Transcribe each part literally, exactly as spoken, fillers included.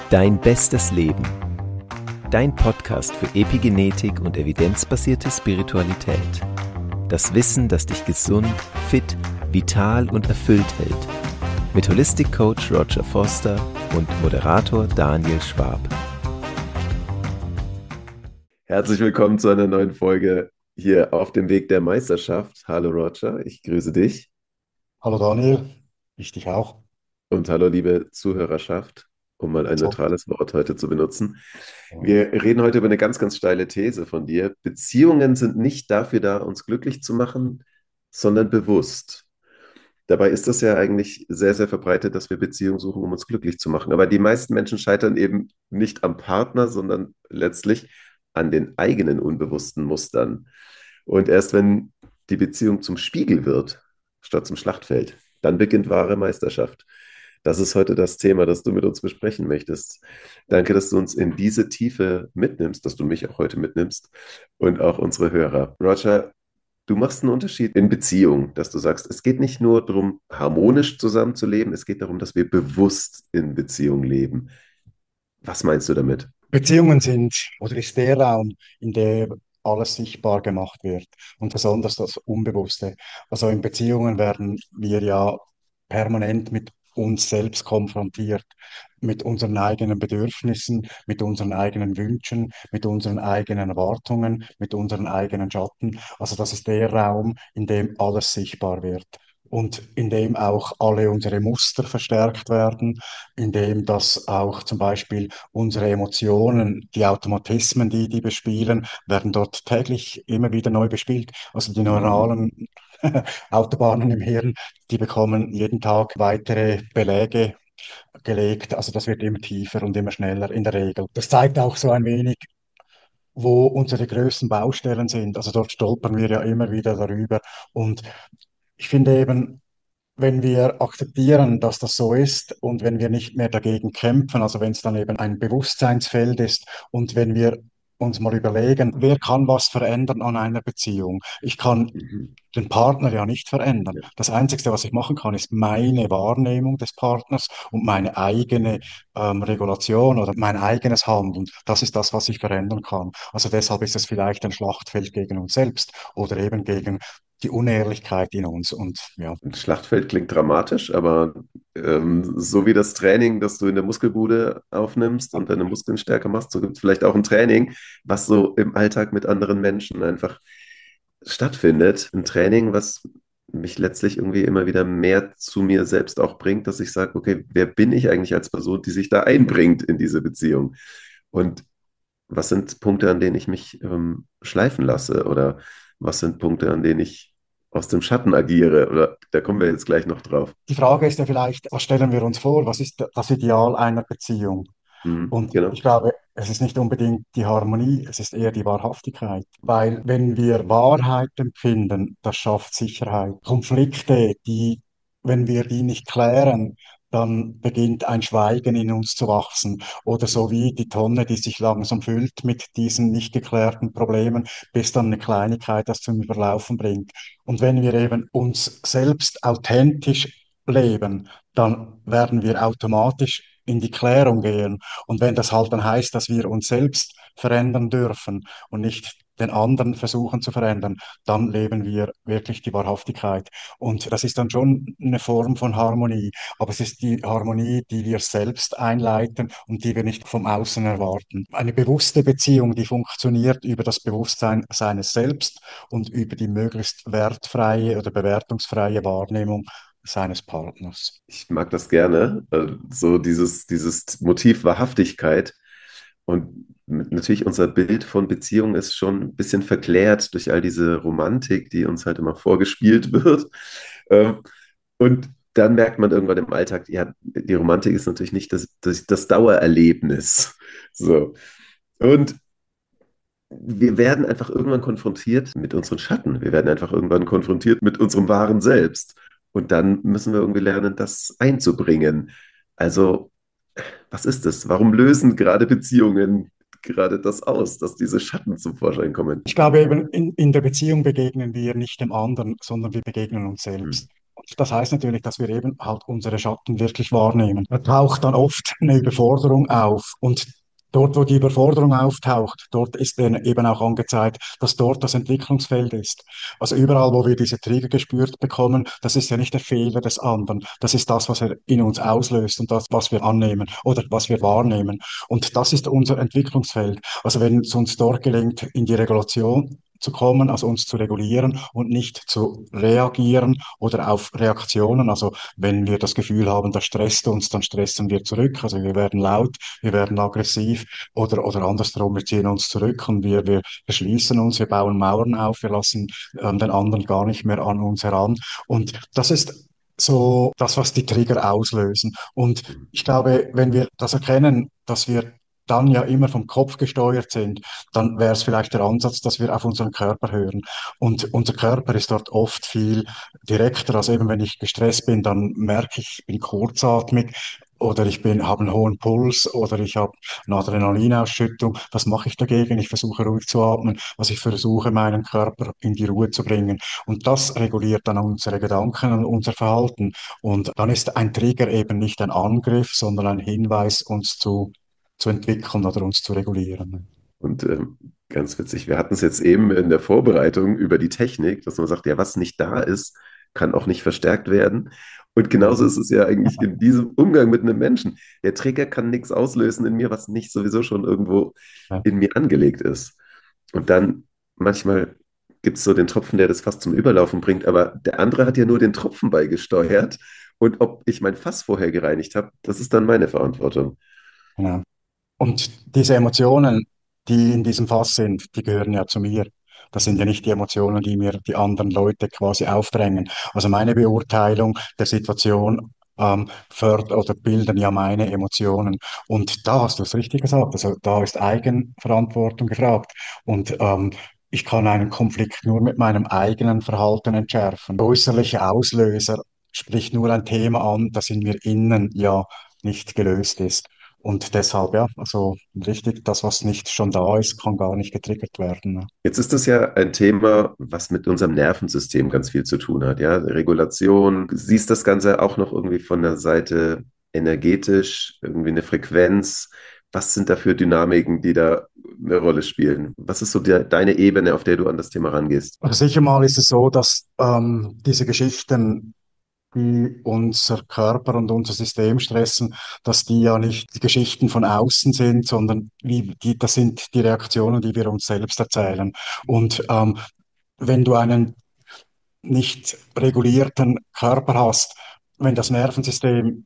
Dein bestes Leben. Dein Podcast für Epigenetik und evidenzbasierte Spiritualität. Das Wissen, das dich gesund, fit, vital und erfüllt hält. Mit Holistic Coach Roger Foster und Moderator Daniel Schwab. Herzlich willkommen zu einer neuen Folge hier auf dem Weg der Meisterschaft. Hallo Roger, ich grüße dich. Hallo Daniel, ich dich auch. Und hallo liebe Zuhörerschaft, um mal ein So. neutrales Wort heute zu benutzen. Wir reden heute über eine ganz, ganz steile These von dir. Beziehungen sind nicht dafür da, uns glücklich zu machen, sondern bewusst. Dabei ist das ja eigentlich sehr, sehr verbreitet, dass wir Beziehungen suchen, um uns glücklich zu machen. Aber die meisten Menschen scheitern eben nicht am Partner, sondern letztlich an den eigenen unbewussten Mustern. Und erst wenn die Beziehung zum Spiegel wird, statt zum Schlachtfeld, dann beginnt wahre Meisterschaft. Das ist heute das Thema, das du mit uns besprechen möchtest. Danke, dass du uns in diese Tiefe mitnimmst, dass du mich auch heute mitnimmst und auch unsere Hörer. Roger, du machst einen Unterschied in Beziehung, dass du sagst, es geht nicht nur darum, harmonisch zusammenzuleben, es geht darum, dass wir bewusst in Beziehung leben. Was meinst du damit? Beziehungen sind oder ist der Raum, in dem alles sichtbar gemacht wird und besonders das Unbewusste. Also in Beziehungen werden wir ja permanent mit uns selbst konfrontiert, mit unseren eigenen Bedürfnissen, mit unseren eigenen Wünschen, mit unseren eigenen Erwartungen, mit unseren eigenen Schatten. Also das ist der Raum, in dem alles sichtbar wird. Und in dem auch alle unsere Muster verstärkt werden, in dem das auch zum Beispiel unsere Emotionen, die Automatismen, die die bespielen, werden dort täglich immer wieder neu bespielt. Also die Mhm. neuralen Autobahnen im Hirn, die bekommen jeden Tag weitere Beläge gelegt. Also das wird immer tiefer und immer schneller in der Regel. Das zeigt auch so ein wenig, wo unsere größten Baustellen sind. Also dort stolpern wir ja immer wieder darüber. Und ich finde eben, wenn wir akzeptieren, dass das so ist und wenn wir nicht mehr dagegen kämpfen, also wenn es dann eben ein Bewusstseinsfeld ist und wenn wir uns mal überlegen, wer kann was verändern an einer Beziehung? Ich kann Mhm. den Partner ja nicht verändern. Ja. Das Einzige, was ich machen kann, ist meine Wahrnehmung des Partners und meine eigene ähm, Regulation oder mein eigenes Handeln. Das ist das, was ich verändern kann. Also deshalb ist es vielleicht ein Schlachtfeld gegen uns selbst oder eben gegen die Unehrlichkeit in uns. Und ja, Ein Schlachtfeld klingt dramatisch, aber ähm, so wie das Training, das du in der Muskelbude aufnimmst und deine Muskeln stärker machst, so gibt es vielleicht auch ein Training, was so im Alltag mit anderen Menschen einfach stattfindet. Ein Training, was mich letztlich irgendwie immer wieder mehr zu mir selbst auch bringt, dass ich sage, okay, wer bin ich eigentlich als Person, die sich da einbringt in diese Beziehung? Und was sind Punkte, an denen ich mich ähm, schleifen lasse? Oder was sind Punkte, an denen ich aus dem Schatten agiere? Oder da kommen wir jetzt gleich noch drauf. die Frage ist ja vielleicht, was stellen wir uns vor? Was ist das Ideal einer Beziehung? Mhm, Und genau. ich glaube, es ist nicht unbedingt die Harmonie, es ist eher die Wahrhaftigkeit. Weil wenn wir Wahrheit empfinden, das schafft Sicherheit. Konflikte, die, wenn wir die nicht klären, dann beginnt ein Schweigen in uns zu wachsen. Oder so wie die Tonne, die sich langsam füllt mit diesen nicht geklärten Problemen, bis dann eine Kleinigkeit das zum Überlaufen bringt. Und wenn wir eben uns selbst authentisch leben, dann werden wir automatisch in die Klärung gehen. Und wenn das halt dann heißt, dass wir uns selbst verändern dürfen und nicht den anderen versuchen zu verändern, dann leben wir wirklich die Wahrhaftigkeit. Und das ist dann schon eine Form von Harmonie. Aber es ist die Harmonie, die wir selbst einleiten und die wir nicht vom Außen erwarten. Eine bewusste Beziehung, die funktioniert über das Bewusstsein seines Selbst und über die möglichst wertfreie oder bewertungsfreie Wahrnehmung seines Partners. Ich mag das gerne. äh, So dieses, dieses Motiv Wahrhaftigkeit. Und mit- natürlich unser Bild von Beziehung ist schon ein bisschen verklärt durch all diese Romantik, die uns halt immer vorgespielt wird. Ähm, Und dann merkt man irgendwann im Alltag, ja, die Romantik ist natürlich nicht das, das, das Dauererlebnis. So. Und wir werden einfach irgendwann konfrontiert mit unseren Schatten. Wir werden einfach irgendwann konfrontiert mit unserem wahren Selbst. Und dann müssen wir irgendwie lernen, das einzubringen. Also, was ist das? Warum lösen gerade Beziehungen gerade das aus, dass diese Schatten zum Vorschein kommen? Ich glaube eben, in, in der Beziehung begegnen wir nicht dem anderen, sondern wir begegnen uns Hm. selbst. Das heißt natürlich, dass wir eben halt unsere Schatten wirklich wahrnehmen. Da taucht dann oft eine Überforderung auf und dort, wo die Überforderung auftaucht, dort ist dann eben auch angezeigt, dass dort das Entwicklungsfeld ist. Also überall, wo wir diese Trigger gespürt bekommen, das ist ja nicht der Fehler des anderen. Das ist das, was er in uns auslöst und das, was wir annehmen oder was wir wahrnehmen. Und das ist unser Entwicklungsfeld. Also wenn es uns dort gelingt, in die Regulation zu kommen, also uns zu regulieren und nicht zu reagieren oder auf Reaktionen. Also wenn wir das Gefühl haben, das stresst uns, dann stressen wir zurück. Also wir werden laut, wir werden aggressiv oder, oder andersrum, wir ziehen uns zurück und wir, wir verschließen uns, wir bauen Mauern auf, wir lassen ähm, den anderen gar nicht mehr an uns heran. Und das ist so das, was die Trigger auslösen. Und ich glaube, wenn wir das erkennen, dass wir dann ja immer vom Kopf gesteuert sind, dann wäre es vielleicht der Ansatz, dass wir auf unseren Körper hören. Und unser Körper ist dort oft viel direkter. Also eben, wenn ich gestresst bin, dann merke ich, ich bin kurzatmig oder ich bin, habe einen hohen Puls oder ich habe eine Adrenalinausschüttung. Was mache ich dagegen? Ich versuche ruhig zu atmen. Also ich versuche, meinen Körper in die Ruhe zu bringen. Und das reguliert dann unsere Gedanken und unser Verhalten. Und dann ist ein Trigger eben nicht ein Angriff, sondern ein Hinweis, uns zu, zu entwickeln oder uns zu regulieren. Und ähm, ganz witzig, wir hatten es jetzt eben in der Vorbereitung über die Technik, dass man sagt, ja, was nicht da ist, kann auch nicht verstärkt werden. Und genauso ist es ja eigentlich in diesem Umgang mit einem Menschen. Der Trigger kann nichts auslösen in mir, was nicht sowieso schon irgendwo Ja. in mir angelegt ist. Und dann manchmal gibt es so den Tropfen, der das Fass zum Überlaufen bringt, aber der andere hat ja nur den Tropfen beigesteuert. Und ob ich mein Fass vorher gereinigt habe, das ist dann meine Verantwortung. Genau. Und diese Emotionen, die in diesem Fass sind, die gehören ja zu mir. Das sind ja nicht die Emotionen, die mir die anderen Leute quasi aufdrängen. Also meine Beurteilung der Situation ähm, fördert oder bilden ja meine Emotionen. Und da hast du es richtig gesagt. Also da ist Eigenverantwortung gefragt. Und ähm, ich kann einen Konflikt nur mit meinem eigenen Verhalten entschärfen. Äußerliche Auslöser spricht nur ein Thema an, das in mir innen ja nicht gelöst ist. Und deshalb, ja, also richtig, das, was nicht schon da ist, kann gar nicht getriggert werden. Ne? Jetzt ist das ja ein Thema, was mit unserem Nervensystem ganz viel zu tun hat, ja. Regulation. Siehst das Ganze auch noch irgendwie von der Seite energetisch, irgendwie eine Frequenz? Was sind da für Dynamiken, die da eine Rolle spielen? Was ist so der, deine Ebene, auf der du an das Thema rangehst? Also sicher mal ist es so, dass ähm, diese Geschichten, die unser Körper und unser System stressen, dass die ja nicht die Geschichten von außen sind, sondern wie die, das sind die Reaktionen, die wir uns selbst erzählen. Und ähm, wenn du einen nicht regulierten Körper hast, wenn das Nervensystem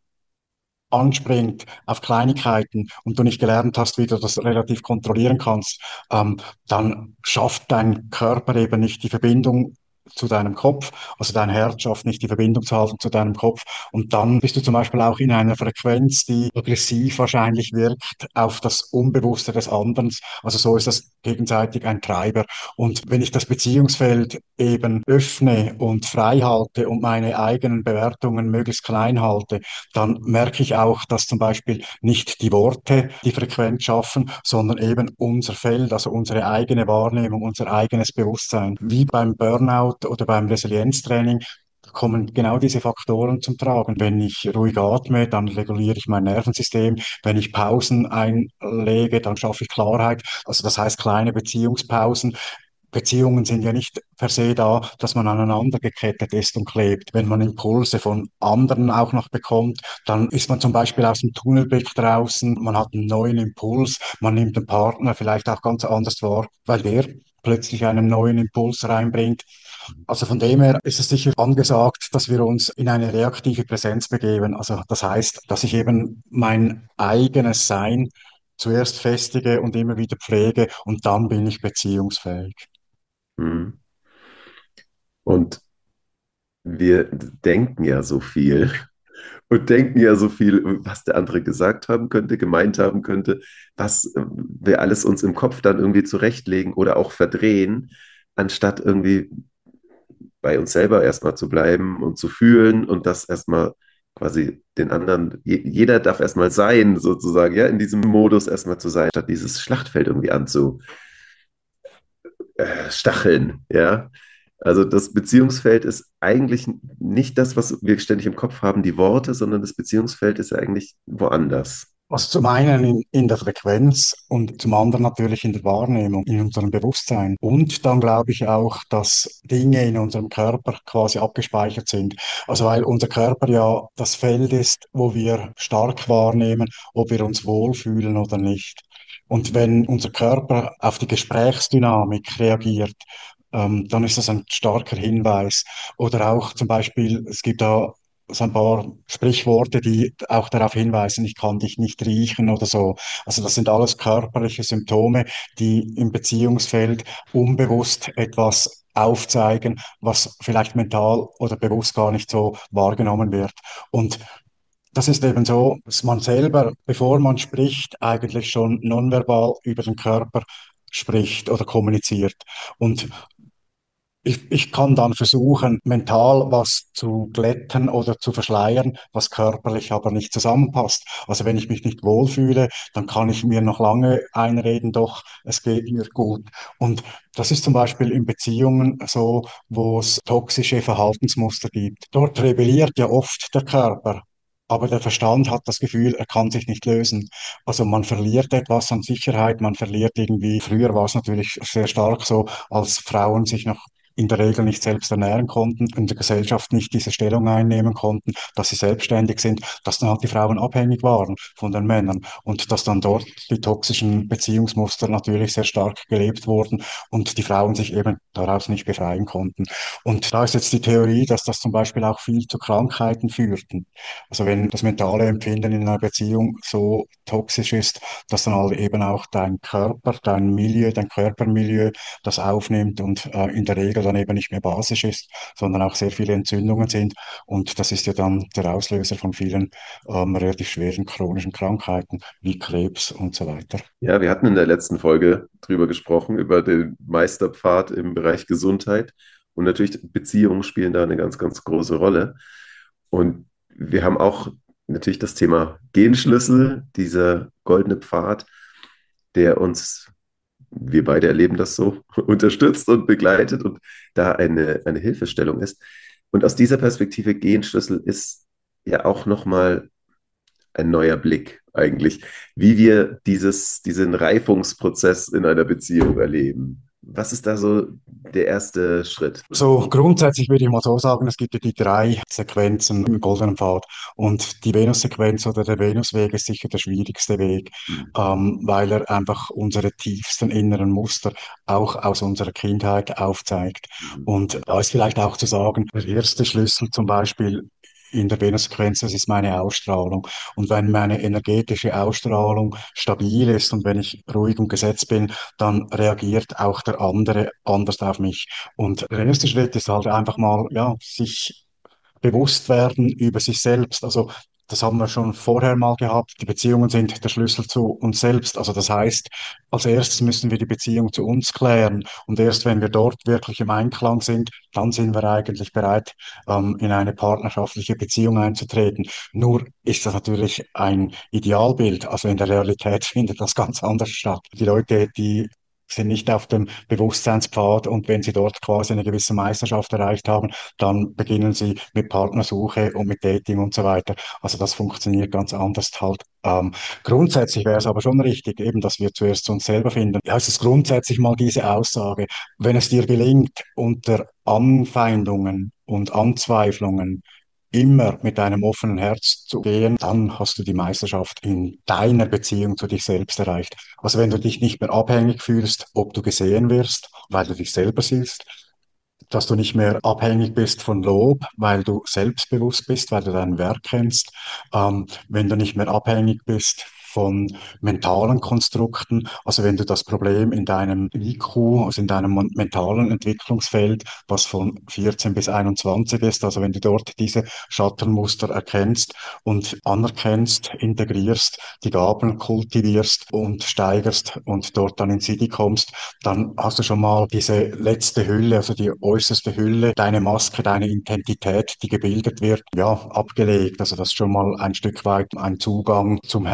anspringt auf Kleinigkeiten und du nicht gelernt hast, wie du das relativ kontrollieren kannst, ähm, dann schafft dein Körper eben nicht die Verbindung zu deinem Kopf, also dein Herz schafft nicht die Verbindung zu halten zu deinem Kopf und dann bist du zum Beispiel auch in einer Frequenz, die aggressiv wahrscheinlich wirkt auf das Unbewusste des anderen. Also so ist das gegenseitig ein Treiber. Und wenn ich das Beziehungsfeld eben öffne und frei halte und meine eigenen Bewertungen möglichst klein halte, dann merke ich auch, dass zum Beispiel nicht die Worte die Frequenz schaffen, sondern eben unser Feld, also unsere eigene Wahrnehmung, unser eigenes Bewusstsein. Wie beim Burnout oder beim Resilienztraining kommen genau diese Faktoren zum Tragen. Wenn ich ruhig atme, dann reguliere ich mein Nervensystem. Wenn ich Pausen einlege, dann schaffe ich Klarheit. Also das heißt kleine Beziehungspausen. Beziehungen sind ja nicht per se da, dass man aneinander gekettet ist und klebt. Wenn man Impulse von anderen auch noch bekommt, dann ist man zum Beispiel aus dem Tunnelblick draußen, man hat einen neuen Impuls, man nimmt den Partner vielleicht auch ganz anders wahr, weil der plötzlich einen neuen Impuls reinbringt. Also von dem her ist es sicher angesagt, dass wir uns in eine reaktive Präsenz begeben. Also das heißt, dass ich eben mein eigenes Sein zuerst festige und immer wieder pflege und dann bin ich beziehungsfähig. Mhm. Und wir denken ja so viel und denken ja so viel, was der andere gesagt haben könnte, gemeint haben könnte, was äh, wir alles uns im Kopf dann irgendwie zurechtlegen oder auch verdrehen, anstatt irgendwie bei uns selber erstmal zu bleiben und zu fühlen und das erstmal quasi den anderen, je, jeder darf erstmal sein, sozusagen, ja, in diesem Modus erstmal zu sein, statt dieses Schlachtfeld irgendwie anzustacheln, ja. Also das Beziehungsfeld ist eigentlich nicht das, was wir ständig im Kopf haben, die Worte, sondern das Beziehungsfeld ist ja eigentlich woanders. Also zum einen in, in der Frequenz und zum anderen natürlich in der Wahrnehmung, in unserem Bewusstsein. Und dann glaube ich auch, dass Dinge in unserem Körper quasi abgespeichert sind. Also weil unser Körper ja das Feld ist, wo wir stark wahrnehmen, ob wir uns wohlfühlen oder nicht. Und wenn unser Körper auf die Gesprächsdynamik reagiert, ähm, dann ist das ein starker Hinweis. Oder auch zum Beispiel, es gibt da so ein paar Sprichworte, die auch darauf hinweisen, ich kann dich nicht riechen oder so. Also das sind alles körperliche Symptome, die im Beziehungsfeld unbewusst etwas aufzeigen, was vielleicht mental oder bewusst gar nicht so wahrgenommen wird. Und das ist eben so, dass man selber, bevor man spricht, eigentlich schon nonverbal über den Körper spricht oder kommuniziert. Und ich, ich kann dann versuchen, mental was zu glätten oder zu verschleiern, was körperlich aber nicht zusammenpasst. Also wenn ich mich nicht wohlfühle, dann kann ich mir noch lange einreden, doch, es geht mir gut. Und das ist zum Beispiel in Beziehungen so, wo es toxische Verhaltensmuster gibt. Dort rebelliert ja oft der Körper. Aber der Verstand hat das Gefühl, er kann sich nicht lösen. Also man verliert etwas an Sicherheit, man verliert irgendwie, früher war es natürlich sehr stark so, als Frauen sich noch in der Regel nicht selbst ernähren konnten, in der Gesellschaft nicht diese Stellung einnehmen konnten, dass sie selbstständig sind, dass dann halt die Frauen abhängig waren von den Männern und dass dann dort die toxischen Beziehungsmuster natürlich sehr stark gelebt wurden und die Frauen sich eben daraus nicht befreien konnten. Und da ist jetzt die Theorie, dass das zum Beispiel auch viel zu Krankheiten führten. Also wenn das mentale Empfinden in einer Beziehung so toxisch ist, dass dann halt eben auch dein Körper, dein Milieu, dein Körpermilieu das aufnimmt und äh, in der Regel dann eben nicht mehr basisch ist, sondern auch sehr viele Entzündungen sind. Und das ist ja dann der Auslöser von vielen ähm, relativ schweren chronischen Krankheiten wie Krebs und so weiter. Ja, wir hatten in der letzten Folge drüber gesprochen, über den Meisterpfad im Bereich Gesundheit. Und natürlich Beziehungen spielen da eine ganz, ganz große Rolle. Und wir haben auch natürlich das Thema Genschlüssel, dieser goldene Pfad, der uns, wir beide erleben das so, unterstützt und begleitet und da eine, eine Hilfestellung ist. Und aus dieser Perspektive Genschlüssel ist ja auch nochmal ein neuer Blick eigentlich, wie wir dieses, diesen Reifungsprozess in einer Beziehung erleben. Was ist da so der erste Schritt? So grundsätzlich würde ich mal so sagen, es gibt ja die drei Sequenzen im Goldenen Pfad und die Venus-Sequenz oder der Venusweg ist sicher der schwierigste Weg, Hm. ähm, weil er einfach unsere tiefsten inneren Muster auch aus unserer Kindheit aufzeigt. Mhm. Und da ist vielleicht auch zu sagen, der erste Schlüssel zum Beispiel in der Venus-Sequenz, das ist meine Ausstrahlung. Und wenn meine energetische Ausstrahlung stabil ist und wenn ich ruhig und gesetzt bin, dann reagiert auch der andere anders auf mich. Und der erste Schritt ist halt einfach mal, ja, sich bewusst werden über sich selbst. Also das haben wir schon vorher mal gehabt. Die Beziehungen sind der Schlüssel zu uns selbst. Also das heißt, als erstes müssen wir die Beziehung zu uns klären. Und erst wenn wir dort wirklich im Einklang sind, dann sind wir eigentlich bereit, ähm, in eine partnerschaftliche Beziehung einzutreten. Nur ist das natürlich ein Idealbild. Also in der Realität findet das ganz anders statt. Die Leute, die sind nicht auf dem Bewusstseinspfad und wenn sie dort quasi eine gewisse Meisterschaft erreicht haben, dann beginnen sie mit Partnersuche und mit Dating und so weiter. Also das funktioniert ganz anders halt. Ähm, grundsätzlich wäre es aber schon richtig, eben, dass wir zuerst zu uns selber finden. Ja, es ist grundsätzlich mal diese Aussage, wenn es dir gelingt, unter Anfeindungen und Anzweiflungen immer mit einem offenen Herz zu gehen, dann hast du die Meisterschaft in deiner Beziehung zu dich selbst erreicht. Also wenn du dich nicht mehr abhängig fühlst, ob du gesehen wirst, weil du dich selber siehst, dass du nicht mehr abhängig bist von Lob, weil du selbstbewusst bist, weil du dein Werk kennst, ähm, wenn du nicht mehr abhängig bist von mentalen Konstrukten, also wenn du das Problem in deinem I Q, also in deinem mon- mentalen Entwicklungsfeld, was von vierzehn bis einundzwanzig ist, also wenn du dort diese Schattenmuster erkennst und anerkennst, integrierst, die Gaben kultivierst und steigerst und dort dann in Sie kommst, dann hast du schon mal diese letzte Hülle, also die äußerste Hülle, deine Maske, deine Identität, die gebildet wird, ja, abgelegt. Also das ist schon mal ein Stück weit ein Zugang zum Herzen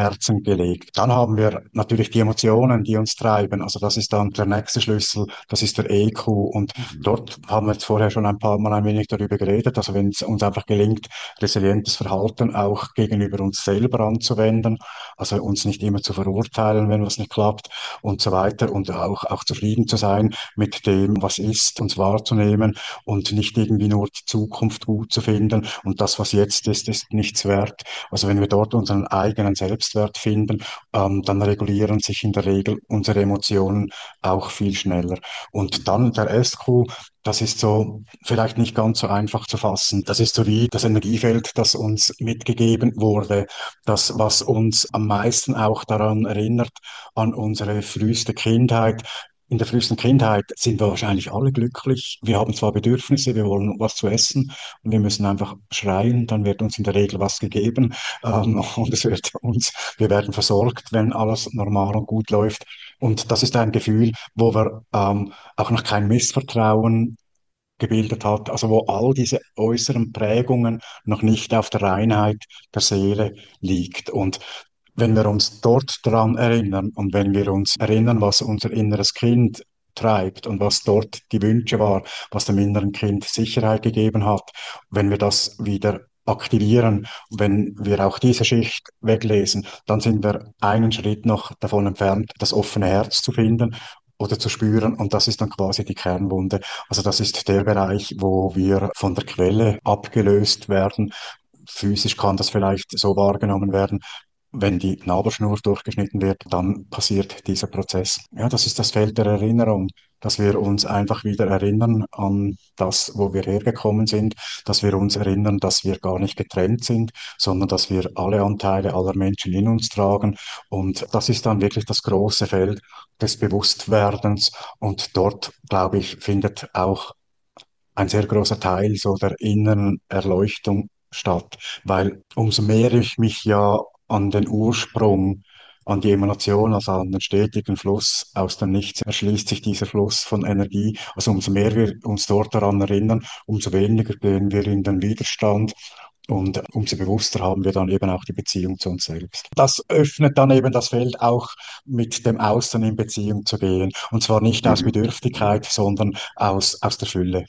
festgelegt. Dann haben wir natürlich die Emotionen, die uns treiben. Also das ist dann der nächste Schlüssel, das ist der E Q. Und Mhm. dort haben wir jetzt vorher schon ein paar Mal ein wenig darüber geredet. Also wenn es uns einfach gelingt, resilientes Verhalten auch gegenüber uns selber anzuwenden, also uns nicht immer zu verurteilen, wenn was nicht klappt und so weiter und auch, auch zufrieden zu sein mit dem, was ist, uns wahrzunehmen und nicht irgendwie nur die Zukunft gut zu finden und das, was jetzt ist, ist nichts wert. Also wenn wir dort unseren eigenen Selbstwert finden, ähm, dann regulieren sich in der Regel unsere Emotionen auch viel schneller. Und dann der S Q, das ist so vielleicht nicht ganz so einfach zu fassen. Das ist so wie das Energiefeld, das uns mitgegeben wurde, das, was uns am meisten auch daran erinnert, an unsere früheste Kindheit. In der frühesten Kindheit sind wir wahrscheinlich alle glücklich. Wir haben zwar Bedürfnisse, wir wollen was zu essen und wir müssen einfach schreien, dann wird uns in der Regel was gegeben, ähm, und es wird uns, wir werden versorgt, wenn alles normal und gut läuft. Und das ist ein Gefühl, wo wir ähm, auch noch kein Missvertrauen gebildet hat, also wo all diese äußeren Prägungen noch nicht auf der Reinheit der Seele liegt. Und wenn wir uns dort daran erinnern und wenn wir uns erinnern, was unser inneres Kind treibt und was dort die Wünsche war, was dem inneren Kind Sicherheit gegeben hat, wenn wir das wieder aktivieren, wenn wir auch diese Schicht weglesen, dann sind wir einen Schritt noch davon entfernt, das offene Herz zu finden oder zu spüren und das ist dann quasi die Kernwunde. Also das ist der Bereich, wo wir von der Quelle abgelöst werden. Physisch kann das vielleicht so wahrgenommen werden, wenn die Nabelschnur durchgeschnitten wird, dann passiert dieser Prozess. Ja, das ist das Feld der Erinnerung, dass wir uns einfach wieder erinnern an das, wo wir hergekommen sind, dass wir uns erinnern, dass wir gar nicht getrennt sind, sondern dass wir alle Anteile aller Menschen in uns tragen. Und das ist dann wirklich das große Feld des Bewusstwerdens. Und dort, glaube ich, findet auch ein sehr großer Teil so der inneren Erleuchtung statt, weil umso mehr ich mich ja an den Ursprung, an die Emanation, also an den stetigen Fluss aus dem Nichts erschließt sich dieser Fluss von Energie. Also umso mehr wir uns dort daran erinnern, umso weniger gehen wir in den Widerstand und umso bewusster haben wir dann eben auch die Beziehung zu uns selbst. Das öffnet dann eben das Feld auch mit dem Außen in Beziehung zu gehen. Und zwar nicht aus Mhm. Bedürftigkeit, sondern aus, aus der Fülle.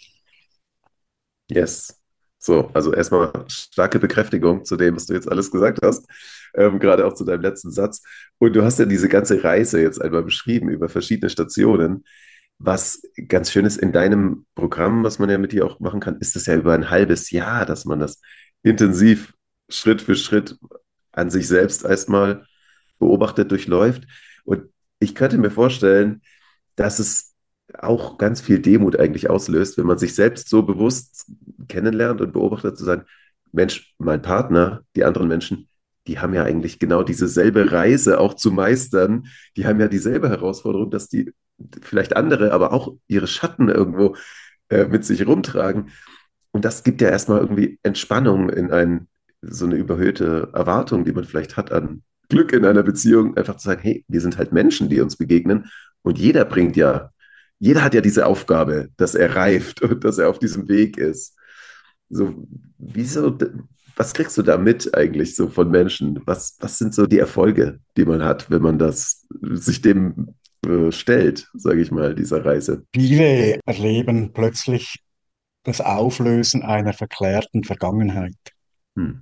Yes. So, also erstmal starke Bekräftigung zu dem, was du jetzt alles gesagt hast, ähm, gerade auch zu deinem letzten Satz. Und du hast ja diese ganze Reise jetzt einmal beschrieben über verschiedene Stationen. Was ganz schön ist in deinem Programm, was man ja mit dir auch machen kann, ist es ja über ein halbes Jahr, dass man das intensiv Schritt für Schritt an sich selbst erstmal beobachtet, durchläuft. Und ich könnte mir vorstellen, dass es auch ganz viel Demut eigentlich auslöst, wenn man sich selbst so bewusst kennenlernt und beobachtet, zu sagen, Mensch, mein Partner, die anderen Menschen, die haben ja eigentlich genau diese selbe Reise auch zu meistern. Die haben ja dieselbe Herausforderung, dass die vielleicht andere, aber auch ihre Schatten irgendwo äh, mit sich rumtragen. Und das gibt ja erstmal irgendwie Entspannung in ein, so eine überhöhte Erwartung, die man vielleicht hat an Glück in einer Beziehung, einfach zu sagen, hey, wir sind halt Menschen, die uns begegnen und jeder bringt ja, jeder hat ja diese Aufgabe, dass er reift und dass er auf diesem Weg ist. So, wieso, was kriegst du da mit eigentlich so von Menschen? Was, was sind so die Erfolge, die man hat, wenn man das sich dem äh, stellt, sage ich mal, dieser Reise? Viele erleben plötzlich das Auflösen einer verklärten Vergangenheit. Hm.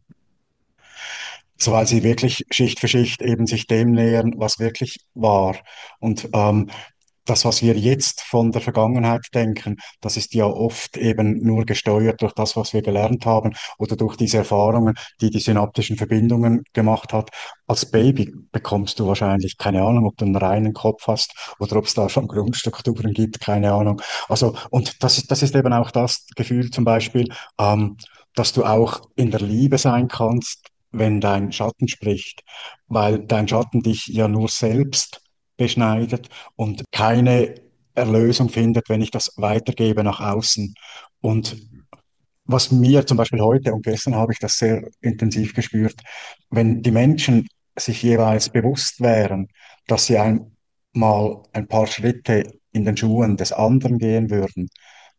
So weil sie wirklich Schicht für Schicht eben sich dem nähern, was wirklich war. Und ähm, das, was wir jetzt von der Vergangenheit denken, das ist ja oft eben nur gesteuert durch das, was wir gelernt haben oder durch diese Erfahrungen, die die synaptischen Verbindungen gemacht hat. Als Baby bekommst du wahrscheinlich keine Ahnung, ob du einen reinen Kopf hast oder ob es da schon Grundstrukturen gibt, keine Ahnung. Also, und das ist, das ist eben auch das Gefühl zum Beispiel, ähm, dass du auch in der Liebe sein kannst, wenn dein Schatten spricht, weil dein Schatten dich ja nur selbst beschneidet und keine Erlösung findet, wenn ich das weitergebe nach außen. Und was mir zum Beispiel heute und gestern habe ich das sehr intensiv gespürt, wenn die Menschen sich jeweils bewusst wären, dass sie einmal ein paar Schritte in den Schuhen des anderen gehen würden,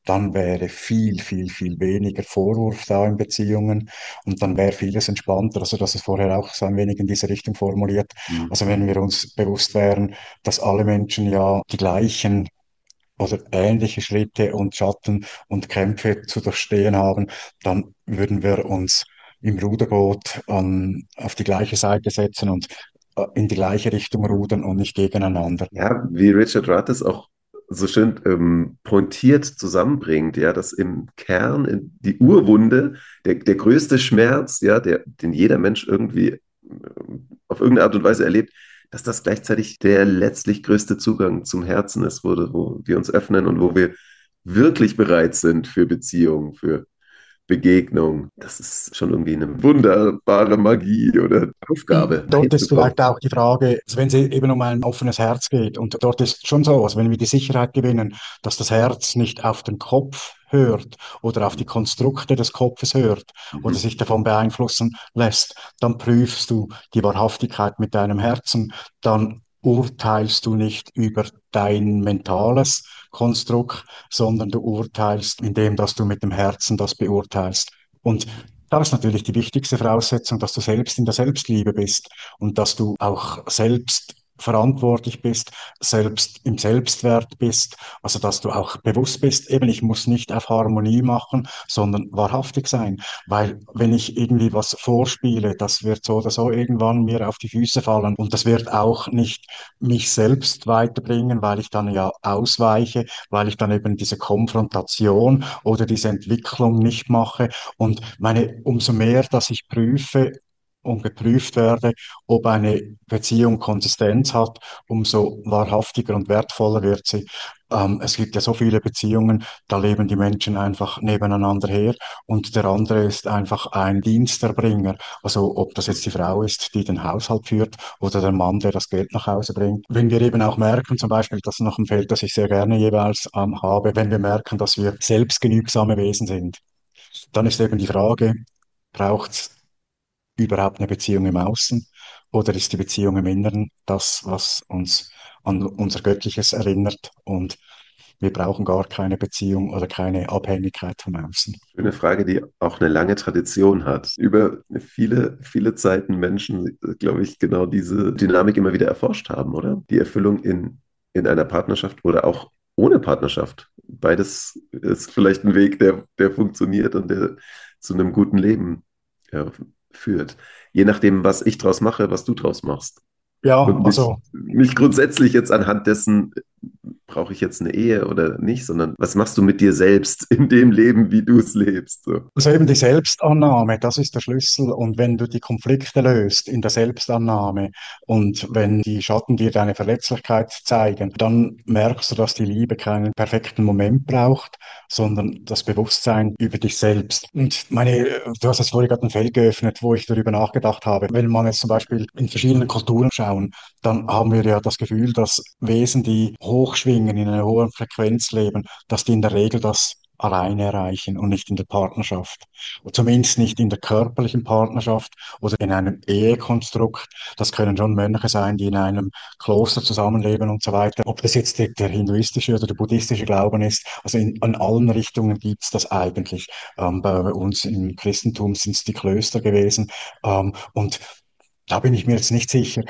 dann wäre viel, viel, viel weniger Vorwurf da in Beziehungen und dann wäre vieles entspannter. Also das ist vorher auch so ein wenig in diese Richtung formuliert. Mhm. Also wenn wir uns bewusst wären, dass alle Menschen ja die gleichen oder ähnliche Schritte und Schatten und Kämpfe zu durchstehen haben, dann würden wir uns im Ruderboot an, auf die gleiche Seite setzen und äh, in die gleiche Richtung rudern und nicht gegeneinander. Ja, wie Richard Rudd es auch so schön ähm, pointiert zusammenbringt, ja, dass im Kern in die Urwunde, der, der größte Schmerz, ja, der, den jeder Mensch irgendwie ähm, auf irgendeine Art und Weise erlebt, dass das gleichzeitig der letztlich größte Zugang zum Herzen ist, wo, wo wir uns öffnen und wo wir wirklich bereit sind für Beziehung, für Begegnung. Das ist schon irgendwie eine wunderbare Magie oder Aufgabe, Dort dahin ist zu kommen. vielleicht auch die Frage, also wenn es eben um ein offenes Herz geht, und dort ist schon so, also wenn wir die Sicherheit gewinnen, dass das Herz nicht auf den Kopf hört oder auf die Konstrukte des Kopfes hört oder Mhm. sich davon beeinflussen lässt, dann prüfst du die Wahrhaftigkeit mit deinem Herzen, dann urteilst du nicht über dein mentales Konstrukt, sondern du urteilst, indem dass du mit dem Herzen das beurteilst. Und da ist natürlich die wichtigste Voraussetzung, dass du selbst in der Selbstliebe bist und dass du auch selbst verantwortlich bist, selbst im Selbstwert bist, also dass du auch bewusst bist, eben ich muss nicht auf Harmonie machen, sondern wahrhaftig sein, weil wenn ich irgendwie was vorspiele, das wird so oder so irgendwann mir auf die Füße fallen und das wird auch nicht mich selbst weiterbringen, weil ich dann ja ausweiche, weil ich dann eben diese Konfrontation oder diese Entwicklung nicht mache und meine, umso mehr, dass ich prüfe und geprüft werde, ob eine Beziehung Konsistenz hat, umso wahrhaftiger und wertvoller wird sie. Ähm, es gibt ja so viele Beziehungen, da leben die Menschen einfach nebeneinander her und der andere ist einfach ein Diensterbringer. Also ob das jetzt die Frau ist, die den Haushalt führt oder der Mann, der das Geld nach Hause bringt. Wenn wir eben auch merken, zum Beispiel, das ist noch ein Feld, das ich sehr gerne jeweils ähm, habe, wenn wir merken, dass wir selbstgenügsame Wesen sind, dann ist eben die Frage, braucht es überhaupt eine Beziehung im Außen oder ist die Beziehung im Inneren das, was uns an unser Göttliches erinnert und wir brauchen gar keine Beziehung oder keine Abhängigkeit vom Außen. Eine Frage, die auch eine lange Tradition hat. Über viele, viele Zeiten Menschen, glaube ich, genau diese Dynamik immer wieder erforscht haben, oder? Die Erfüllung in, in einer Partnerschaft oder auch ohne Partnerschaft. Beides ist vielleicht ein Weg, der, der funktioniert und der zu einem guten Leben ja, führt. Je nachdem, was ich draus mache, was du draus machst. Ja, Und nicht, also nicht grundsätzlich jetzt anhand dessen, brauche ich jetzt eine Ehe oder nicht, sondern was machst du mit dir selbst in dem Leben, wie du es lebst? So. Also eben die Selbstannahme, das ist der Schlüssel. Und wenn du die Konflikte löst in der Selbstannahme und wenn die Schatten dir deine Verletzlichkeit zeigen, dann merkst du, dass die Liebe keinen perfekten Moment braucht, sondern das Bewusstsein über dich selbst. Und meine, du hast jetzt vorhin gerade ein Feld geöffnet, wo ich darüber nachgedacht habe. Wenn man jetzt zum Beispiel in verschiedenen Kulturen schauen, dann haben wir ja das Gefühl, dass Wesen, die hochschwingen, in einer hohen Frequenz leben, dass die in der Regel das alleine erreichen und nicht in der Partnerschaft. Und zumindest nicht in der körperlichen Partnerschaft oder in einem Ehekonstrukt. Das können schon Mönche sein, die in einem Kloster zusammenleben und so weiter. Ob das jetzt der, der hinduistische oder der buddhistische Glauben ist, also in, in allen Richtungen gibt's das eigentlich. Ähm, bei uns im Christentum sind es die Klöster gewesen. Ähm, und da bin ich mir jetzt nicht sicher,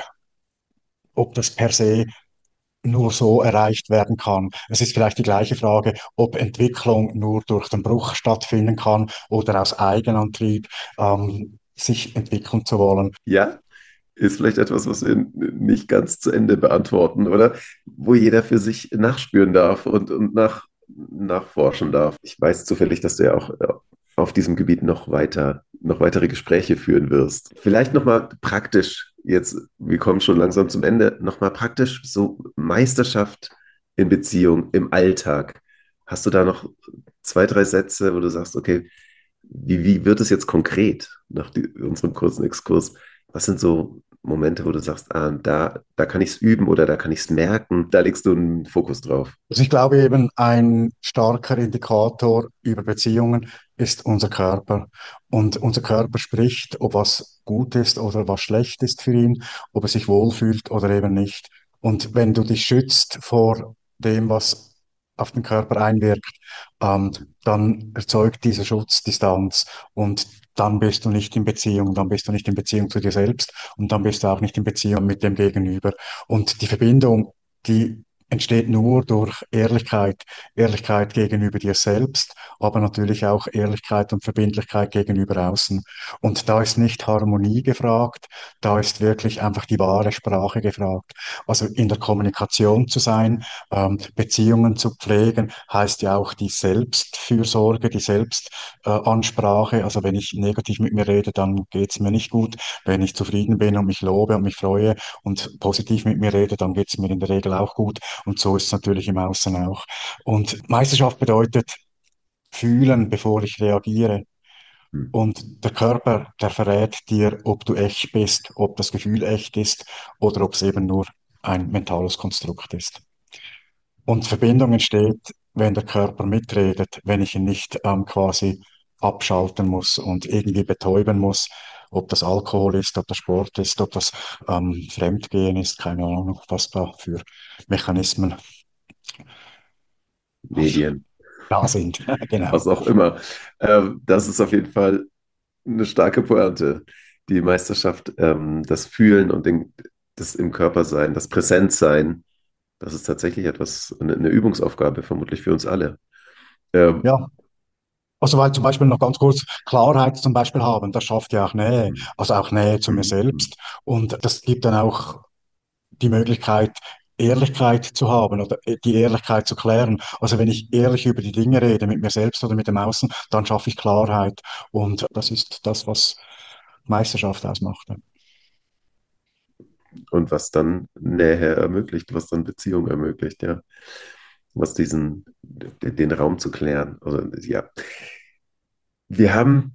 ob das per se nur so erreicht werden kann. Es ist vielleicht die gleiche Frage, ob Entwicklung nur durch den Bruch stattfinden kann oder aus Eigenantrieb ähm, sich entwickeln zu wollen. Ja, ist vielleicht etwas, was wir nicht ganz zu Ende beantworten, oder? Wo jeder für sich nachspüren darf und, und nach, nachforschen darf. Ich weiß zufällig, dass du ja auch äh, auf diesem Gebiet noch weiter, noch weitere Gespräche führen wirst. Vielleicht nochmal praktisch, jetzt, wir kommen schon langsam zum Ende, nochmal praktisch so Meisterschaft in Beziehung, im Alltag. Hast du da noch zwei, drei Sätze, wo du sagst, okay, wie, wie wird es jetzt konkret nach die, unserem kurzen Exkurs? Was sind so Momente, wo du sagst, ah, da, da kann ich es üben oder da kann ich es merken, da legst du einen Fokus drauf? Also ich glaube eben, ein starker Indikator über Beziehungen ist unser Körper. Und unser Körper spricht, ob was gut ist oder was schlecht ist für ihn, ob er sich wohlfühlt oder eben nicht. Und wenn du dich schützt vor dem, was auf den Körper einwirkt, ähm, dann erzeugt dieser Schutz Distanz und dann bist du nicht in Beziehung, dann bist du nicht in Beziehung zu dir selbst und dann bist du auch nicht in Beziehung mit dem Gegenüber. Und die Verbindung, die entsteht nur durch Ehrlichkeit, Ehrlichkeit gegenüber dir selbst, aber natürlich auch Ehrlichkeit und Verbindlichkeit gegenüber außen. Und da ist nicht Harmonie gefragt, da ist wirklich einfach die wahre Sprache gefragt. Also in der Kommunikation zu sein, ähm, Beziehungen zu pflegen, heißt ja auch die Selbstfürsorge, die Selbstansprache. Also wenn ich negativ mit mir rede, dann geht es mir nicht gut. Wenn ich zufrieden bin und mich lobe und mich freue und positiv mit mir rede, dann geht es mir in der Regel auch gut. Und so ist es natürlich im Außen auch. Und Meisterschaft bedeutet fühlen, bevor ich reagiere. Hm. Und der Körper, der verrät dir, ob du echt bist, ob das Gefühl echt ist oder ob es eben nur ein mentales Konstrukt ist. Und Verbindung entsteht, wenn der Körper mitredet, wenn ich ihn nicht ähm, quasi abschalten muss und irgendwie betäuben muss, ob das Alkohol ist, ob das Sport ist, ob das ähm, Fremdgehen ist, keine Ahnung, was da für Mechanismen Medien, da sind. Genau. was auch immer. Ähm, das ist auf jeden Fall eine starke Pointe. Die Meisterschaft, ähm, das Fühlen und den, das im Körper sein, das Präsentsein, das ist tatsächlich etwas, eine, eine Übungsaufgabe, vermutlich für uns alle. Ähm, Ja, also weil zum Beispiel noch ganz kurz Klarheit zum Beispiel haben, das schafft ja auch Nähe, hm, also auch Nähe zu mir hm, hm. selbst. Und das gibt dann auch die Möglichkeit, Ehrlichkeit zu haben oder die Ehrlichkeit zu klären. Also wenn ich ehrlich über die Dinge rede, mit mir selbst oder mit dem Außen, dann schaffe ich Klarheit. Und das ist das, was Meisterschaft ausmacht. Und was dann Nähe ermöglicht, was dann Beziehung ermöglicht, ja. Was diesen, den, den Raum zu klären. Also, ja. Wir haben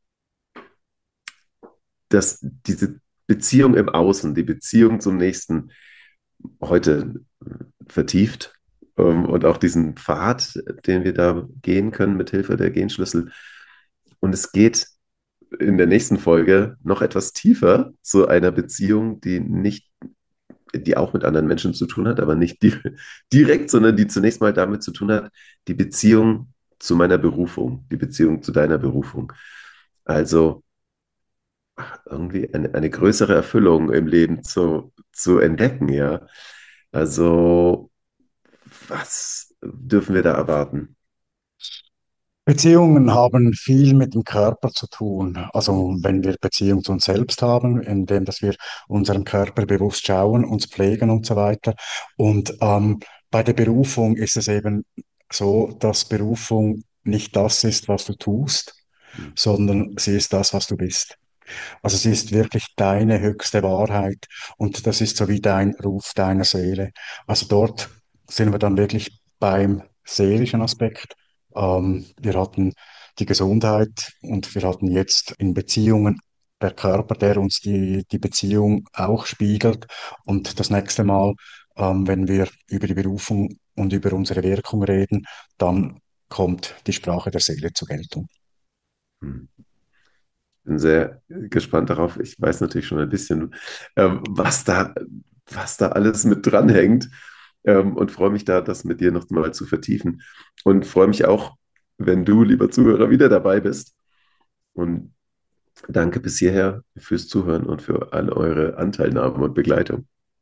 das, diese Beziehung im Außen, die Beziehung zum Nächsten heute vertieft, ähm, und auch diesen Pfad, den wir da gehen können mit Hilfe der Genschlüssel. Und es geht in der nächsten Folge noch etwas tiefer zu einer Beziehung, die nicht, die auch mit anderen Menschen zu tun hat, aber nicht di direkt, sondern die zunächst mal damit zu tun hat, die Beziehung zu meiner Berufung, die Beziehung zu deiner Berufung. Also irgendwie eine, eine größere Erfüllung im Leben zu, zu entdecken, ja. Also, was dürfen wir da erwarten? Beziehungen haben viel mit dem Körper zu tun. Also wenn wir Beziehung zu uns selbst haben, indem dass wir unseren Körper bewusst schauen, uns pflegen und so weiter. Und ähm, bei der Berufung ist es eben so, dass Berufung nicht das ist, was du tust, sondern sie ist das, was du bist. Also sie ist wirklich deine höchste Wahrheit und das ist so wie dein Ruf deiner Seele. Also dort sind wir dann wirklich beim seelischen Aspekt. Ähm, wir hatten die Gesundheit und wir hatten jetzt in Beziehungen der Körper, der uns die, die Beziehung auch spiegelt. Und das nächste Mal, ähm, wenn wir über die Berufung und über unsere Wirkung reden, dann kommt die Sprache der Seele zur Geltung. Hm. Bin sehr gespannt darauf. Ich weiß natürlich schon ein bisschen, ähm, was da, was da alles mit dranhängt, ähm, und freue mich da, das mit dir noch mal zu vertiefen. Und freue mich auch, wenn du, lieber Zuhörer, wieder dabei bist. Und danke bis hierher fürs Zuhören und für all eure Anteilnahme und Begleitung.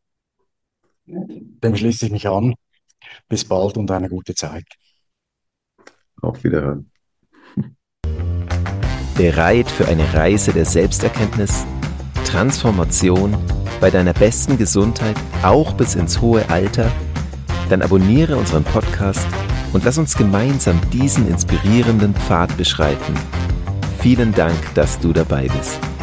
Dem schließe ich mich an. Bis bald und eine gute Zeit. Auf Wiederhören. Bereit für eine Reise der Selbsterkenntnis, Transformation bei deiner besten Gesundheit, auch bis ins hohe Alter? Dann abonniere unseren Podcast und lass uns gemeinsam diesen inspirierenden Pfad beschreiten. Vielen Dank, dass du dabei bist.